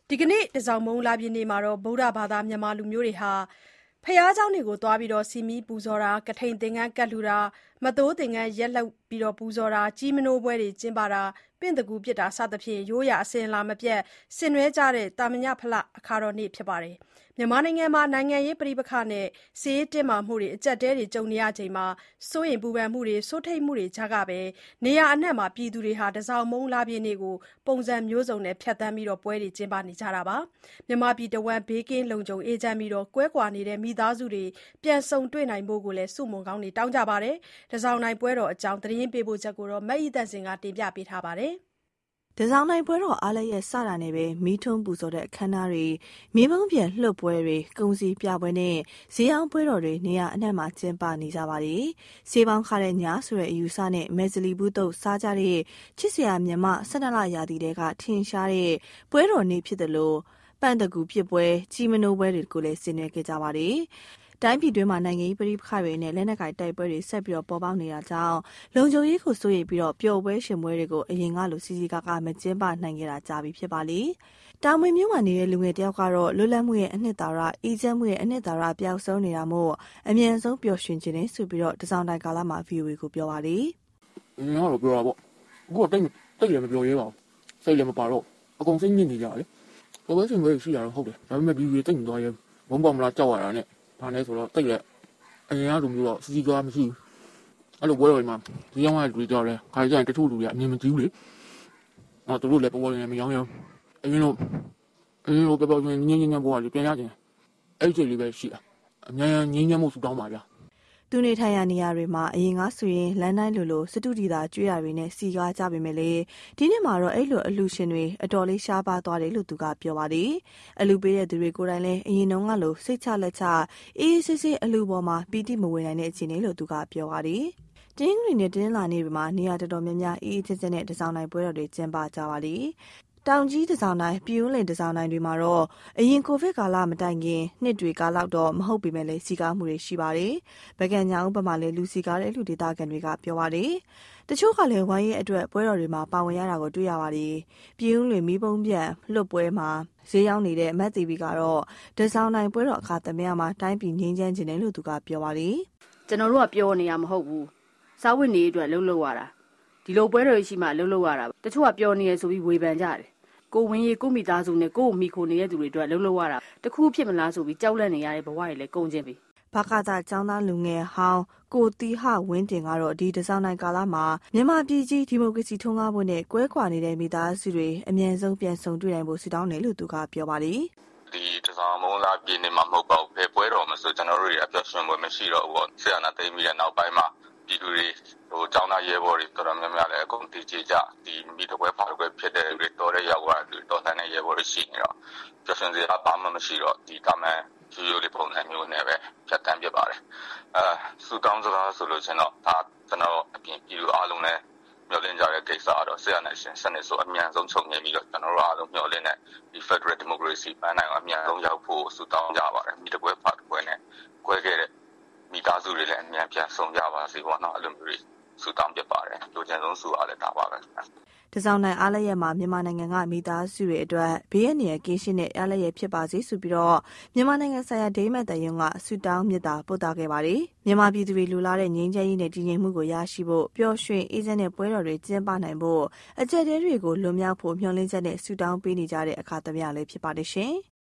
ဒီကနေ့တစောင်းမုံလာပြည့်နေ့မှာဗုဒ္ဓဘာသာမြန်မာလူမျိုးတွေဟာဘုရားကျောင်းတွေကိုသွားပြီးစီမီးပူဇော်တာကထိန်သင်္ကန်းကပ်လှူတာမသိုးသင်္ကန်းရက်လှုပ်ပူဇော်တာကြီးမနိုးပွဲတွေကျင်းပတာပင့်တကူပစ်တာစသဖြင့်ရိုးရာအစဉ်အလာမပြတ်ဆင်နွှဲကြတဲ့တာမညဖလအခါတော်နေ့ဖြစ်ပါတယ်မြန်မာနိုင်ငံမှာနိုင်ငံရေးပဋိပက္ခနဲ့စစ်ရေးတင်းမာမှုတွေအကျပ်တဲတွေကြုံနေရချိန်မှာစိုးရိမ်ပူပန်မှုတွေစိုးထိတ်မှုတွေကြားကပဲနေရာအနှံ့မှာပြည်သူတွေဟာတစောင်းမုံလာပြည့်နေ့ကိုပုံစံမျိုးစုံနဲ့ဖြတ်သန်းပြီးပွဲတွေကျင်းပနေကြတာပါမြန်မာပြည်တဝန်းဘေးကင်းလုံခြုံအေးချမ်းပြီးကွဲကွာနေတဲ့မိသားစုတွေပြန်ဆုံတွေ့နိုင်ဖို့ကိုလည်းစုမုံကောင်းတွေတောင်းကြပါတယ်တစောင်းနိုင်ပွဲတော်အကြောင်းသတင်းပေးပို့ချက်ကိုမအိသန့်စင်ကတင်ပြပေးထားပါတယ်တစောင်းနိုင်ပွဲတော်အားလည်းရဲ့စတာနဲ့ပဲမီးထုံးပူဇော်တဲ့အခမ်းအနားတွေမြေပုံပြန်လှုပ်ပွဲတွေကုန်စည်ပြပွဲနဲ့ဈေးအောင်ပွဲတော်တွေနေရာအနှံ့မှာကျင်းပနေကြပါတယ်။ဈေးပေါင်းခါတဲ့ညဆိုတဲ့အယူဆနဲ့မဲဇလီဘူးတုတ်စားကြတဲ့ချစ်စရာမြမ12လရာသီတဲကထင်ရှားတဲ့ပွဲတော်နေ့ဖြစ်တယ်လို့ပန့်တကူဖြစ်ပွဲကြီးမနိုးပွဲတွေကိုလည်းဆင်နွှဲခဲ့ကြပါတယ်။တိုင်းပြည်တွင်းမှာနိုင်ငံရေးပဋိပက္ခတွေနဲ့လက်နက်ကိုင်တိုက်ပွဲတွေဆက်ပြီးပေါ်ပေါက်နေတာကြောင့်လုံခြုံရေးကိုစိုးရိမ်ပြီးပျော်ပွဲရှင်ပွဲတွေကိုအရင်ကလိုစီစီကားကားမကျင်းပနိုင်ခဲ့တာကြာပြီဖြစ်ပါလေ။တာမွေမြို့မှာနေတဲ့လူငယ်တယောက်ကတော့လွတ်လပ်မှုရဲ့အနှစ်သာရအေးချမ်းမှုရဲ့အနှစ်သာရပျောက်ဆုံးနေတာမို့အမြန်ဆုံးပျော်ရွှင်ခြင်းနဲ့ဆိုပြီးတစောင်းတိုင်ကာလမှာ VOA ကိုပြောပါလေ။ငါတို့ပြောတာပေါ့။အခုကတိတ်လည်းမပြောရဲပါဘူး။စိတ်လည်းမပါတော့အကုန်စိတ်ညစ်နေကြတယ်။ပျော်ပွဲရှင်ပွဲရှိတာတော့ဟုတ်တယ်။ဒါပေမဲ့ဒီတိတ်မသွားရဲဘုံပေါ်မလားကြောက်ရတာနဲ့ဘာလဲဆိုတော့တိတ်လည်းအရင်ကလူမျိုးတော့စီစီကားမရှိဘူးအဲ့လိုပွဲတော်တွေမှာဒီရောက်ရတွေ့ကြတယ်ခါကြရင်တချို့လူတွေအမြင်မကြည့်ဘူးလေသူတို့လည်းပေါ်ပေါ်နေမရောင်းအရင်လိုပေါ်ပေါ်နေညင်ပေါ်ကပြန်ရခြင်းအဲ့ဒီလေးပဲရှိတာအများကြီးငင်းညံ့မှုစူတောင်းပါဗျာသူနေထိုင်ရာနေရာတွေမှာအရင်ကဆိုရင်လမ်းတိုင်းလိုစတူဒီတာကျွေးတာတွေနဲ့စီကားကြပေမဲ့လေဒီနေ့မှာတော့အဲ့လိုအလူရှင်တွေအတော်လေးရှားပါသွားတယ်လို့သူကပြောပါတယ်အလူပေးတဲ့သူတွေကိုယ်တိုင်လည်းအရင်တုန်းကလိုစိတ်ချလက်ချအေးဆေးဆေးအလူပေါ်မှာပီတိမဝေနိုင်တဲ့အခြေအနေလို့သူကပြောပါတယ်တင်းငွေနဲ့တင်းလာနေပြီမှာနေရာတော်တော်များများအေးချမ်းနဲ့တစောင်းနိုင်ပွဲတော်တွေကျင်းပကြပါလိမ့်တောင်ကြီးတစောင်းတိုင်းပြူးလင်တစောင်းတိုင်းတွေမှာတော့အရင်ကိုဗစ်ကာလမတိုင်ခင်နှစ်တွေကာလတော့မဟုတ်ပေမဲ့လည်းစီကားမှုတွေရှိပါတယ်။ဗကန်ညာဥပမာလည်းလူစီကားတဲ့လူဒေသခံတွေကပြောပါတယ်။တချို့ကလည်းဝိုင်းရဲ့အတွက်ပွဲတော်တွေမှာပါဝင်ရတာကိုတွေ့ရပါတယ်။ပြူးလင်မီးပုံးပြန်လွတ်ပွဲမှာဈေးရောက်နေတဲ့အမတ်တီဗီကတော့တစောင်းတိုင်းပွဲတော်အခါသမယမှာတိုင်းပြည်ငင်းချမ်းခြင်းတယ်လို့သူကပြောပါတယ်။ကျွန်တော်တို့ကပြောနေရမဟုတ်ဘူး။စားဝတ်နေအတွက်လှုပ်လှုပ်ရတာ။ဒီလိုပွဲတော်ရှိမှလှုပ်လှုပ်ရတာ။တချို့ကပြောနေရဆိုပြီးဝေဖန်ကြတယ်ကိုဝင်းရီကိုမိသားစုနဲ့ကိုမိခိုနေတဲ့သူတွေအတွက်လှုပ်လှုပ်ရတာတခုဖြစ်မလားဆိုပြီးကြောက်လန့်နေရတဲ့ဘဝတွေလည်းကုန်ကျင်ပြီဘာကသာចောင်းသားလူငယ်ဟောင်းကိုတီဟဝင်းတင်ကတော့ဒီတစောင်းနိုင်ကာလမှာမြန်မာပြည်ကြီးဒီမိုကရေစီထွန်းကားဖို့နဲ့ကွဲကွာနေတဲ့မိသားစုတွေအမြန်ဆုံးပြန်ဆုံတွေ့နိုင်ဖို့ဆုတောင်းတယ်လို့သူကပြောပါတယ်ဒီတစောင်းမုံလာပြည်နေမှာမဟုတ်ပါဘူးဖေပွဲတော်မှာဆိုကျွန်တော်တို့တွေအပျော်ရွှင်ပွဲမရှိတော့ဘူးဆရာနာသိမ်းပြီးတဲ့နောက်ပိုင်းမှာပြည်သူတွေကျောင်းသားရဲဘော်တွေတော်တော်များများလည်းအကုန်တည်ကြကြဒီမိတပွဲဖာပွဲဖြစ်တဲ့တွေတော်တဲ့ရောက်လာတွေတော်တဲ့ရဲဘော်တွေရှိနေတော့ပျော်ရွှင်စရာဘာမှမရှိတော့ဒီကမန်ရိုးလေးပုံစံမျိုးနဲ့ပဲဖြတ်တန်းပြပါတယ်စူတောင်းစကားဆိုလို့ကျွန်တော်ဒါကျွန်တော်အပြင်ပြည်သူအားလုံးလည်းမျှော်လင့်ကြတဲ့ကိစ္စတော့ဆရာနာရှင်စနစ်ဆိုအမြန်ဆုံးချုပ်ငြိမ်းပြီးတော့ကျွန်တော်တို့အားလုံးမျှော်လင့်တဲ့ဒီ Federal Democracy ပန်းနိုင်အမြန်ဆုံးရောက်ဖို့စူတောင်းကြပါတယ်မိတပွဲဖာပွဲနဲ့ကွဲခဲ့တဲ့မိသားစုတွေလည်းအမြန်ပြန်ဆုံကြပါစေပေါ့နော်အဲ့လိုမျိုးဆူတောင်းပြပါတယ်လူကျန်ဆုံးဆူအားလည်းဒါပါပဲတစောင်းနိုင်အားလည်းရမှာမြန်မာနိုင်ငံကမိသားစုတွေအတွက်ဘေးရန်ရကင်းရှင်းတဲ့အားလည်းရဖြစ်ပါစေဆိုပြီးတော့မြန်မာနိုင်ငံဆိုင်ရာဒိမတ်တယုံကဆူတောင်းမြတ်တာပို့တာခဲ့ပါတယ်မြန်မာပြည်သူတွေလူလာတဲ့ငြိမ်းချမ်းရေးနဲ့တည်ငြိမ်မှုကိုရရှိဖို့ပျော်ရွှင်အေးချမ်းတဲ့ပွဲတော်တွေကျင်းပနိုင်ဖို့အကြက်တဲတွေကိုလွန်မြောက်ဖို့မျှော်လင့်ချက်နဲ့ဆူတောင်းပေးနေကြတဲ့အခါသမယလည်းဖြစ်ပါတယ်ရှင်